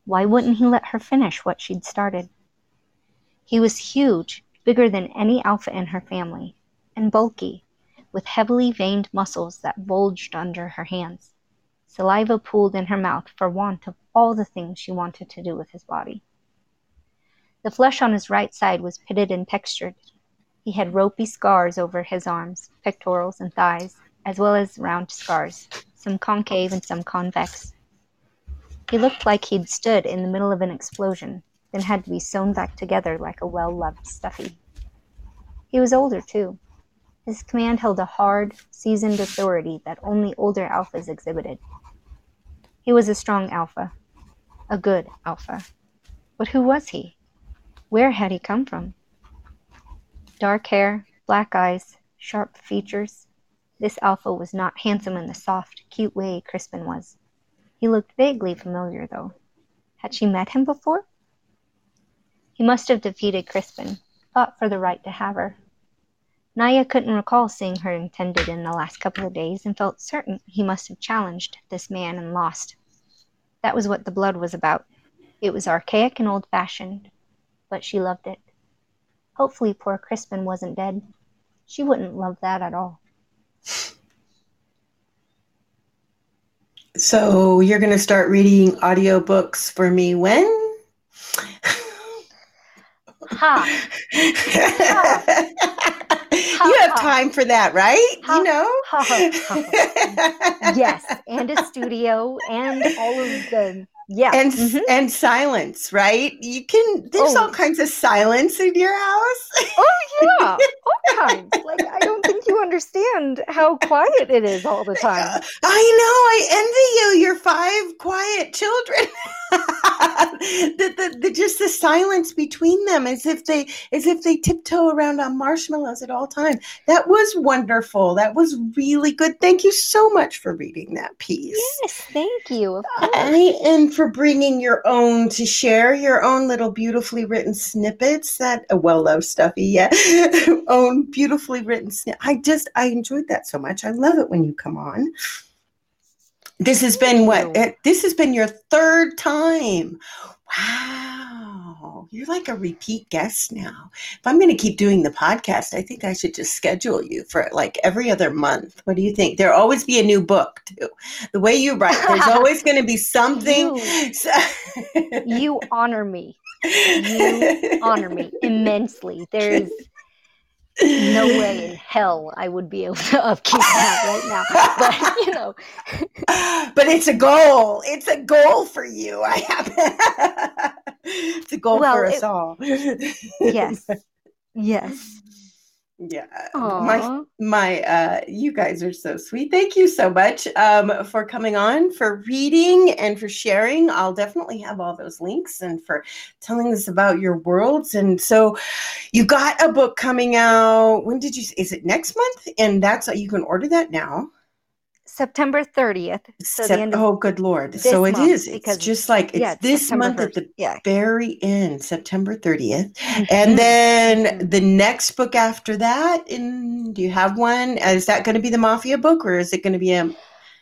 Speaker 2: Why wouldn't he let her finish what she'd started? He was huge, bigger than any alpha in her family, and bulky, with heavily veined muscles that bulged under her hands. Saliva pooled in her mouth for want of all the things she wanted to do with his body. The flesh on his right side was pitted and textured. He had ropey scars over his arms, pectorals, and thighs, as well as round scars, some concave and some convex. He looked like he'd stood in the middle of an explosion, then had to be sewn back together like a well-loved Stuffy. He was older, too. His command held a hard, seasoned authority that only older alphas exhibited. He was a strong alpha, a good alpha. But who was he? Where had he come from? Dark hair, black eyes, sharp features. This alpha was not handsome in the soft, cute way Crispin was. He looked vaguely familiar, though. Had she met him before? He must have defeated Crispin, fought for the right to have her. Naya couldn't recall seeing her intended in the last couple of days and felt certain he must have challenged this man and lost. That was what the blood was about. It was archaic and old-fashioned, but she loved it. Hopefully poor Crispin wasn't dead. She wouldn't love that at all.
Speaker 1: So you're going to start reading audiobooks for me when?
Speaker 2: Ha!
Speaker 1: You have time for that, right? You know?
Speaker 2: Yes, and a studio and all of the... Yeah.
Speaker 1: And silence, right? You can, there's all kinds of silence in your house.
Speaker 2: Oh, yeah. All kinds. Like, I don't think you understand how quiet it is all the time.
Speaker 1: I know. I envy you. Your 5 quiet children. Just the silence between them as if they tiptoe around on marshmallows at all times. That was wonderful. That was really good. Thank you so much for reading that piece.
Speaker 2: Yes, thank you. Of course.
Speaker 1: And for bringing your own to share your own little beautifully written snippets that well-loved Stuffy, yeah, own beautifully written snippets. I enjoyed that so much. I love it when you come on. This has been this has been your 3rd time. Wow. You're like a repeat guest now. If I'm going to keep doing the podcast, I think I should just schedule you for like every other month. What do you think? There'll always be a new book too. The way you write, there's always going to be something.
Speaker 2: You honor me. You honor me immensely. There's no way in hell I would be able to upkeep that right now. But, you know.
Speaker 1: But it's a goal. It's a goal for you. It's a goal for us all.
Speaker 2: Yes. Yes.
Speaker 1: Yeah.
Speaker 2: Aww.
Speaker 1: My you guys are so sweet. Thank you so much for coming on, for reading, and for sharing. I'll definitely have all those links, and for telling us about your worlds. And so you got a book coming out. When did you, is it next month? And that's, you can order that now.
Speaker 2: September 30th. So the end of
Speaker 1: good Lord. So it is. It's just like, it's this
Speaker 2: September
Speaker 1: month
Speaker 2: 1st.
Speaker 1: at the very end, September 30th.
Speaker 2: Mm-hmm.
Speaker 1: And then the next book after that, do you have one? Is that going to be the Mafia book, or is it going to be a...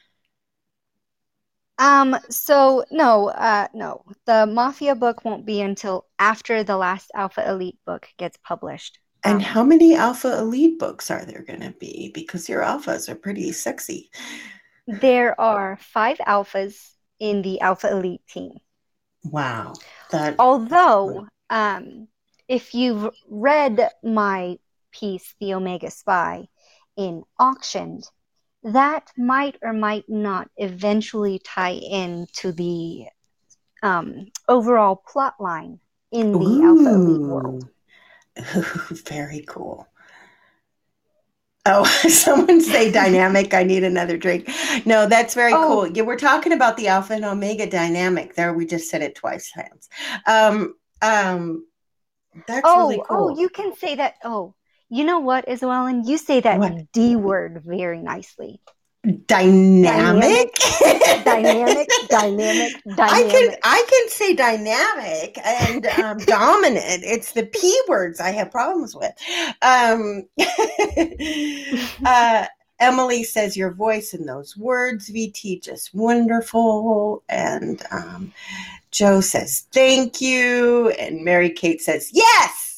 Speaker 2: No. The Mafia book won't be until after the last Alpha Elite book gets published.
Speaker 1: And how many Alpha Elite books are there going to be? Because your alphas are pretty sexy.
Speaker 2: There are 5 alphas in the Alpha Elite team.
Speaker 1: Wow.
Speaker 2: Although, if you've read my piece, The Omega Spy, in Auctioned, that might or might not eventually tie into the overall plot line in the Alpha Elite world.
Speaker 1: Very cool. Oh, someone say dynamic. I need another drink. No, that's very cool. Yeah, we're talking about the Alpha and Omega dynamic. There, we just said it twice. That's really cool.
Speaker 2: Oh, you can say that. Oh, you know what, Isabella? You say that D word very nicely.
Speaker 1: Dynamic.
Speaker 2: Dynamic.
Speaker 1: I can say dynamic and dominant. It's the P words I have problems with. Emily says your voice and those words, VT, just wonderful. And Joe says thank you. And Mary Kate says yes.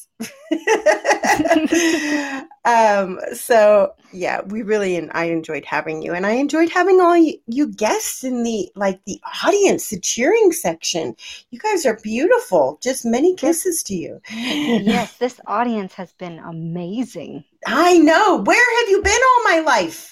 Speaker 1: So yeah, we really, and I enjoyed having you, and I enjoyed having all you guests in the audience, the cheering section. You guys are beautiful. Just many kisses to you.
Speaker 2: Yes, this audience has been amazing.
Speaker 1: I know. Where have you been all my life?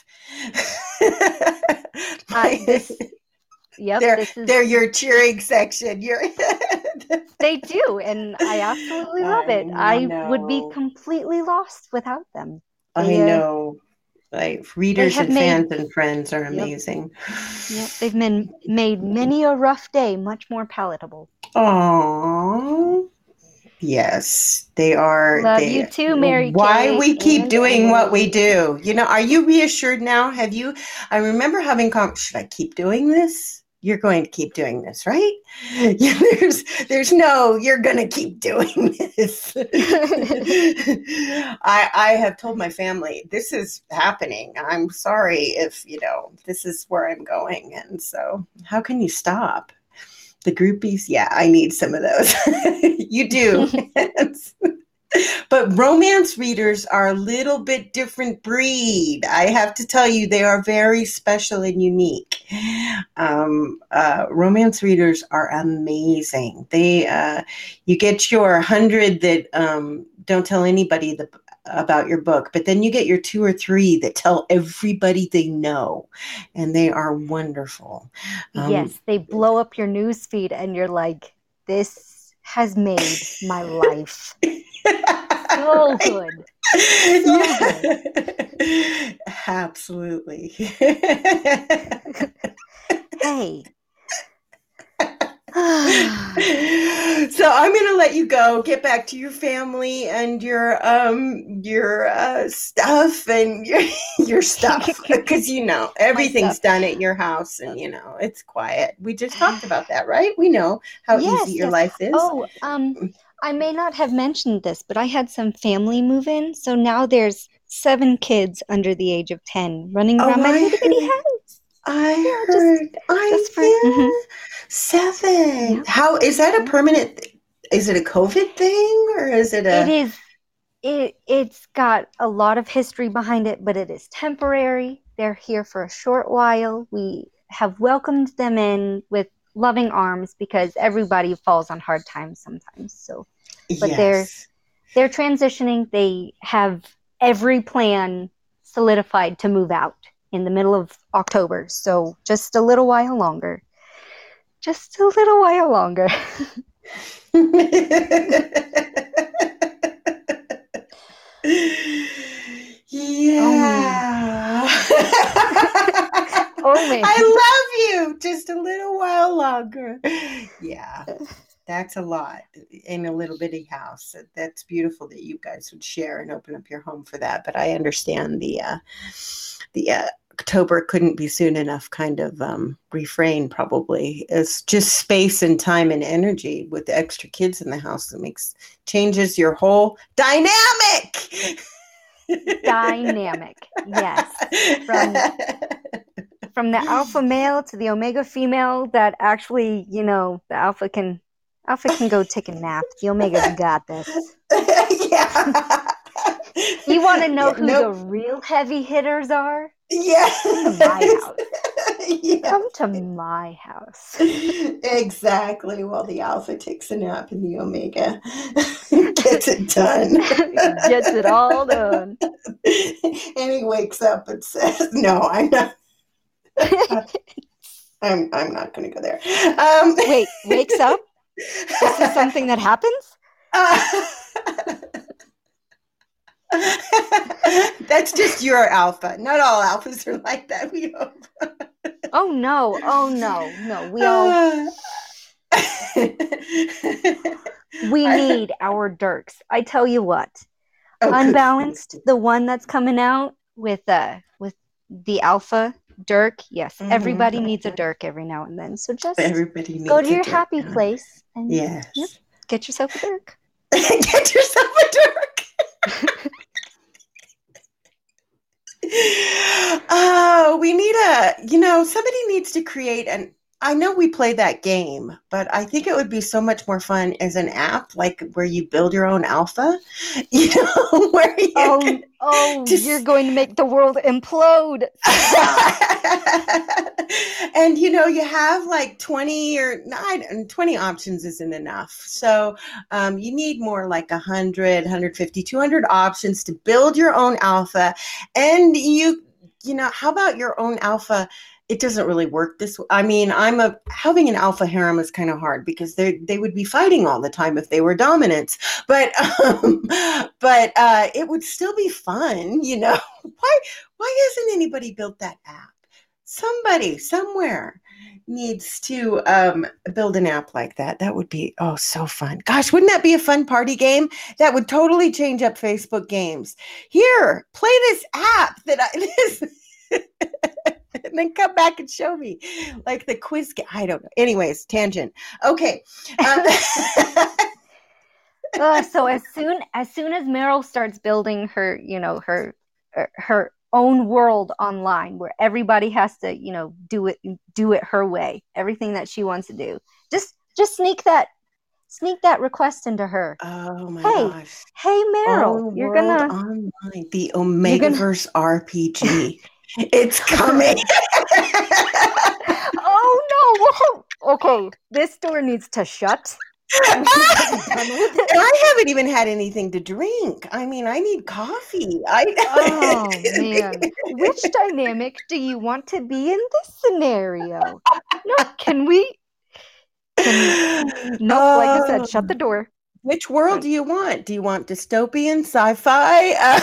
Speaker 1: They're your cheering section.
Speaker 2: They do, and I absolutely love it. I would be completely lost without them.
Speaker 1: I know. Readers and fans and friends are amazing.
Speaker 2: Yep, they've made many a rough day much more palatable.
Speaker 1: Aww. Yes, they are.
Speaker 2: Love you too, Mary Kate.
Speaker 1: Why we keep doing what we do. Are you reassured now? I remember having should I keep doing this? You're going to keep doing this, right? There's no, you're going to keep doing this. I have told my family, this is happening. I'm sorry if, this is where I'm going. And so how can you stop? The groupies, yeah, I need some of those. You do. But romance readers are a little bit different breed. I have to tell you, they are very special and unique. Romance readers are amazing. You get your 100 that don't tell anybody about your book, but then you get your 2 or 3 that tell everybody they know, and they are wonderful.
Speaker 2: Yes, they blow up your news feed, and you're like, this has made my life. So good. So good.
Speaker 1: Absolutely.
Speaker 2: Hey.
Speaker 1: So I'm going to let you go, get back to your family and your stuff and your stuff, because everything's done at your house, and it's quiet. We just talked about that, right? We know how easy your life is.
Speaker 2: Oh, I may not have mentioned this, but I had some family move in, so now there's 7 kids under the age of 10 running around my little bitty house.
Speaker 1: I heard. 7. Yeah. How is that a permanent? Is it a COVID thing, or is it a?
Speaker 2: It is. It's got a lot of history behind it, but it is temporary. They're here for a short while. We have welcomed them in with loving arms because everybody falls on hard times sometimes. So, but yes. they're transitioning. They have every plan solidified to move out in the middle of October. So just a little while longer. Just a little while longer.
Speaker 1: Yeah.
Speaker 2: Oh man.
Speaker 1: I love you. Just a little while longer. Yeah. That's a lot in a little bitty house. That's beautiful that you guys would share and open up your home for that. But I understand the October couldn't be soon enough kind of refrain probably. It's just space and time and energy with the extra kids in the house that changes your whole dynamic.
Speaker 2: Dynamic, yes. From the alpha male to the omega female, that actually, the alpha can go take a nap. The omega's got this.
Speaker 1: Yeah.
Speaker 2: You want to know who the real heavy hitters are?
Speaker 1: Yeah.
Speaker 2: Come to my house. Yeah. Come to my house.
Speaker 1: Exactly. Well, the alpha takes a nap and the omega gets it done.
Speaker 2: Gets it all done.
Speaker 1: And he wakes up and says, no, I'm not. I'm not going to go there.
Speaker 2: Wait, wakes up? This is something that happens?
Speaker 1: That's just your alpha. Not all alphas are like that, we hope.
Speaker 2: Oh no. We all we need our Dirks. I tell you what. Unbalanced, the one that's coming out with the alpha Dirk. Yes, everybody needs a Dirk every now and then. So just go to your happy place and get yourself a Dirk.
Speaker 1: Get yourself a Dirk. somebody needs to create I know we play that game, but I think it would be so much more fun as an app, like where you build your own alpha, where you
Speaker 2: you're going to make the world implode.
Speaker 1: And you have like 20 or 20 options isn't enough. So you need more like 100, 150, 200 options to build your own alpha. And how about your own alpha? It doesn't really work this way. I mean, having an alpha harem is kind of hard because they would be fighting all the time if they were dominants. But it would still be fun, Why hasn't anybody built that app? Somebody somewhere needs to build an app like that. That would be so fun. Gosh, wouldn't that be a fun party game? That would totally change up Facebook games. Here, play this app and then come back and show me, like the quiz game. I don't know. Anyways, tangent. Okay.
Speaker 2: So as soon as Meryl starts building her, her own world online, where everybody has to, do it her way, everything that she wants to do, just sneak that request into her.
Speaker 1: Oh my gosh.
Speaker 2: Hey Meryl,
Speaker 1: you're gonna online, the Omegaverse RPG. It's coming.
Speaker 2: Oh no! Okay, this door needs to shut.
Speaker 1: And I haven't even had anything to drink. I mean, I need coffee.
Speaker 2: Oh man, which dynamic do you want to be in this scenario? No, can we? No, like I said, shut the door.
Speaker 1: Which world do you want? Do you want dystopian, sci-fi?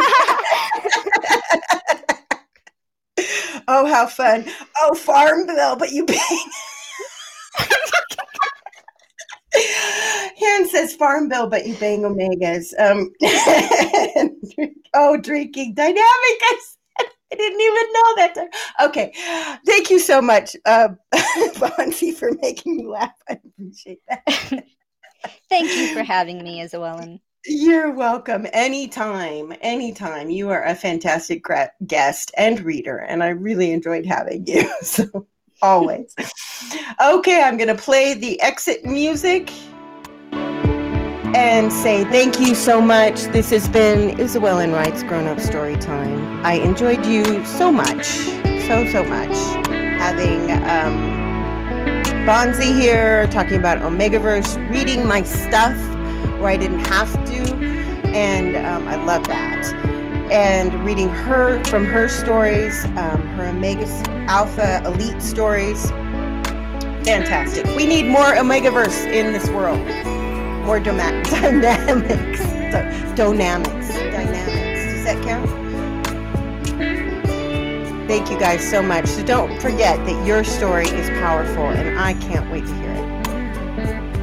Speaker 1: Oh, how fun. Oh, Farmville, but you pay. Hen says Farmville, but you bang Omegas. Drinking dynamic. I didn't even know that. Okay. Thank you so much, Bonzi, for making me laugh. I appreciate that.
Speaker 2: Thank you for having me, Isabella.
Speaker 1: You're welcome. Anytime. You are a fantastic guest and reader, and I really enjoyed having you. So always. Okay, I'm going to play the exit music and say thank you so much. This has been Isabella Wright's Grown Up Story Time. I enjoyed you so much, so much. Having Bonzi here talking about Omegaverse, reading my stuff where I didn't have to, and I love that. And reading from her stories, her Omega Alpha Elite stories. Fantastic. We need more Omegaverse in this world. More dynamics. Dynamics. Does that count? Thank you guys so much. So don't forget that your story is powerful, and I can't wait to hear it.